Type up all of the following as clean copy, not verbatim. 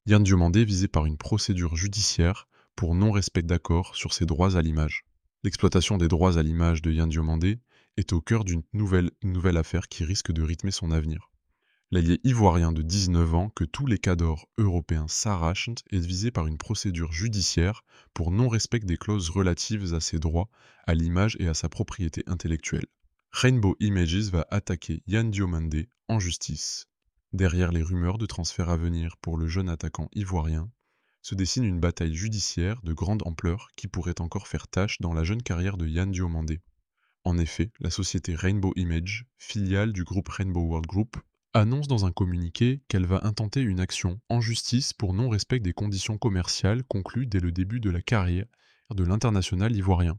Yann Diomandé visé par une procédure judiciaire pour non-respect d'accord sur ses droits à l'image. L'exploitation des droits à l'image de Yann Diomandé est au cœur d'une nouvelle affaire qui risque de rythmer son avenir. L'ailier ivoirien de 19 ans que tous les cadors européens s'arrachent est visé par une procédure judiciaire pour non-respect des clauses relatives à ses droits à l'image et à sa propriété intellectuelle. Rainbow Images va attaquer Yann Diomandé en justice. Derrière les rumeurs de transfert à venir pour le jeune attaquant ivoirien, se dessine une bataille judiciaire de grande ampleur qui pourrait encore faire tache dans la jeune carrière de Yann Diomandé. En effet, la société Rainbow Image, filiale du groupe Rainbow World Group, annonce dans un communiqué qu'elle va intenter une action en justice pour non-respect des conditions commerciales conclues dès le début de la carrière de l'international ivoirien.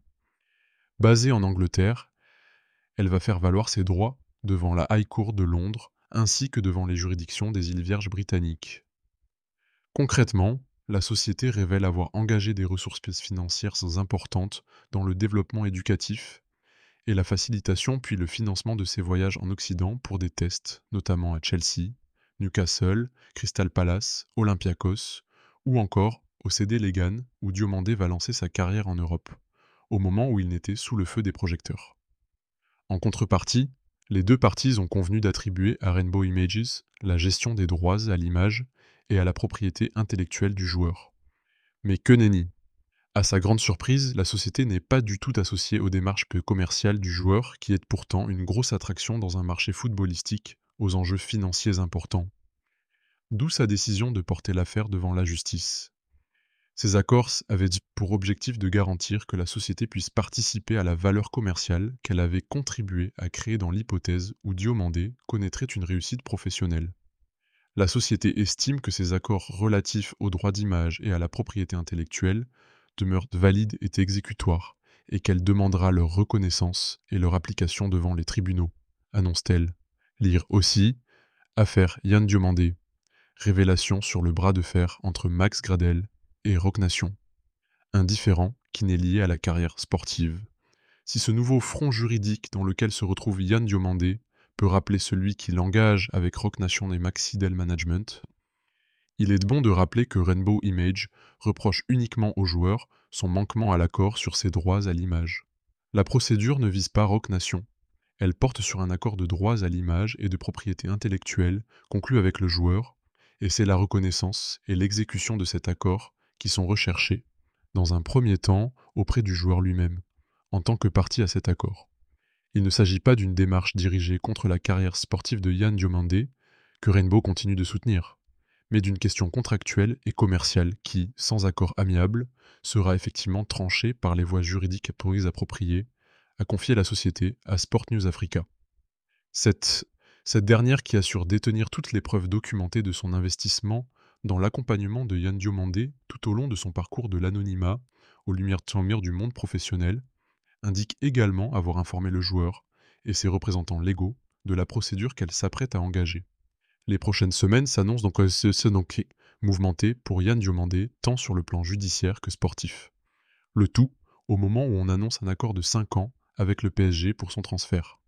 Basée en Angleterre, elle va faire valoir ses droits devant la High Court de Londres ainsi que devant les juridictions des îles Vierges britanniques. Concrètement, la société révèle avoir engagé des ressources financières importantes dans le développement éducatif et la facilitation puis le financement de ses voyages en Occident pour des tests, notamment à Chelsea, Newcastle, Crystal Palace, Olympiakos, ou encore au CD Legan où Diomandé va lancer sa carrière en Europe, au moment où il n'était sous le feu des projecteurs. En contrepartie, les deux parties ont convenu d'attribuer à Rainbow Images la gestion des droits à l'image et à la propriété intellectuelle du joueur. Mais que nenni! À sa grande surprise, la société n'est pas du tout associée aux démarches commerciales du joueur, qui est pourtant une grosse attraction dans un marché footballistique aux enjeux financiers importants. D'où sa décision de porter l'affaire devant la justice. Ces accords avaient pour objectif de garantir que la société puisse participer à la valeur commerciale qu'elle avait contribué à créer dans l'hypothèse où Diomandé connaîtrait une réussite professionnelle. La société estime que ces accords relatifs aux droits d'image et à la propriété intellectuelle demeurent valides et exécutoires, et qu'elle demandera leur reconnaissance et leur application devant les tribunaux, annonce-t-elle. Lire aussi Affaire Yann Diomandé. Révélation sur le bras de fer entre Max Gradel et Roc Nation. Un différend qui n'est lié à la carrière sportive. Si ce nouveau front juridique dans lequel se retrouve Yann Diomandé peut rappeler celui qui l'engage avec Roc Nation et Maxidel Management, il est bon de rappeler que Rainbow Image reproche uniquement aux joueurs son manquement à l'accord sur ses droits à l'image. La procédure ne vise pas Roc Nation. Elle porte sur un accord de droits à l'image et de propriété intellectuelle conclu avec le joueur, et c'est la reconnaissance et l'exécution de cet accord qui sont recherchés, dans un premier temps auprès du joueur lui-même, en tant que partie à cet accord. Il ne s'agit pas d'une démarche dirigée contre la carrière sportive de Yann Diomandé, que Rainbow continue de soutenir, mais d'une question contractuelle et commerciale qui, sans accord amiable, sera effectivement tranchée par les voies juridiques appropriées, a confié la société à Sport News Africa. Cette dernière qui assure détenir toutes les preuves documentées de son investissement dans l'accompagnement de Yann Diomandé tout au long de son parcours de l'anonymat aux lumières du monde professionnel, indique également avoir informé le joueur et ses représentants légaux de la procédure qu'elle s'apprête à engager. Les prochaines semaines s'annoncent donc mouvementées pour Yann Diomandé, tant sur le plan judiciaire que sportif. Le tout au moment où on annonce un accord de 5 ans avec le PSG pour son transfert.